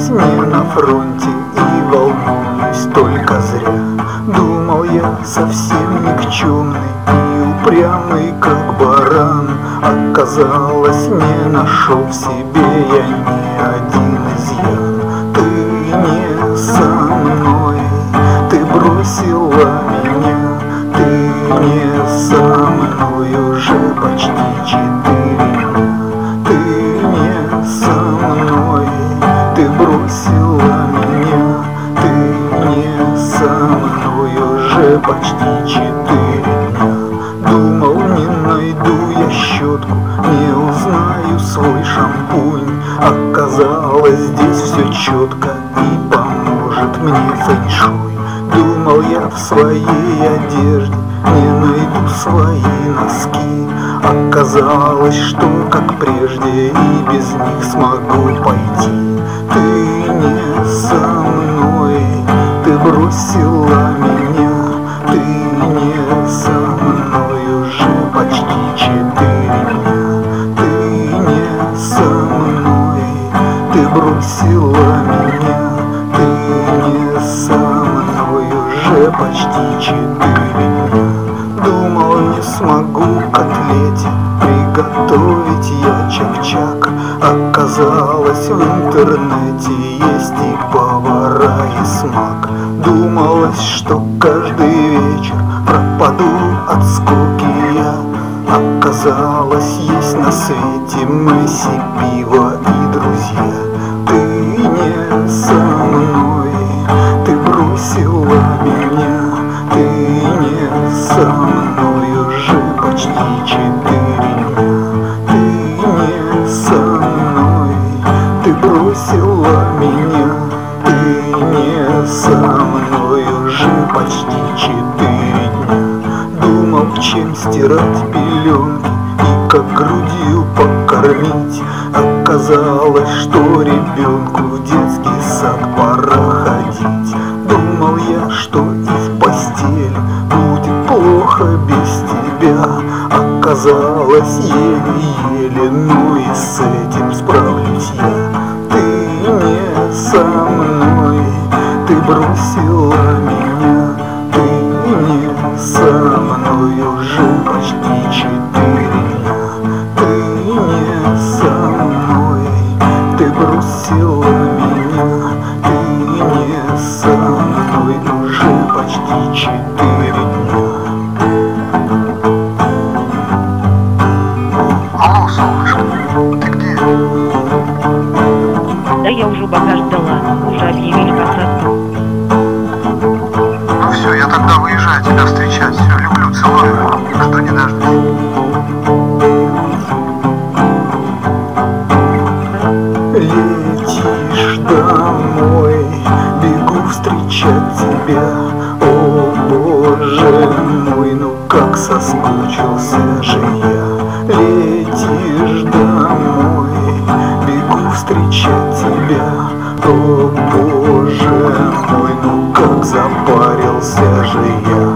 оказалась не на фронте, и волнуюсь только зря. Думал я совсем никчемный и упрямый, как баран. Оказалось, не нашел в себе я ни один изъян. Ты не со мной, ты бросила меня, ты не со мной уже почти 4 дня. Ты не со мной, ты бросила меня, ты не со мной уже почти 4 дня. Думал, не найду я щетку, не узнаю свой шампунь. Оказалось, здесь все четко и поможет мне фэншуй. Думал я в своей одежде не найду свои носки. Оказалось, что как прежде и без них смогу пойти. Ты не со мной, ты бросила меня, ты не со мной уже почти 4 дня. Ты не со мной, ты бросила меня, ты не со мной уже почти 4 дня. Думал, не смогу котлете приготовить я чак-чак. Оказалось, в интернете есть и повара, и смак. Думалось, что каждый вечер пропаду от скуки я. Оказалось, есть на свете Месси, пиво и друзья. Ты не со мной, ты бросила меня, ты не со мной уже почти 4 дня. Ты не со мной, ты бросила меня, ты не со мной уже почти 4 дня. Думал, чем стирать пеленки и как грудью покормить. Оказалось, что ребенку в детский сад пора ходить. Думал я, что и в постели будет плохо без тебя. Оказалось, еле-еле, но и с этим справлюсь я. Ты не со мной, ты бросила меня, ты не со мной уже почти 4 дня. Ты не со мной, ты бросила меня, ты не со мной уже почти 4 дня. Алло, солнышко, ты где? Да я уже багаж дала, уже объявили посадку. Ну все, я тогда выезжаю тебя встречать. Все, люблю, целую. Жду не дождусь. Летишь домой, бегу встречать тебя. О, Боже мой, ну как соскучился же я. Летишь домой, бегу встречать тебя. О, Боже мой, ну как запарился же я.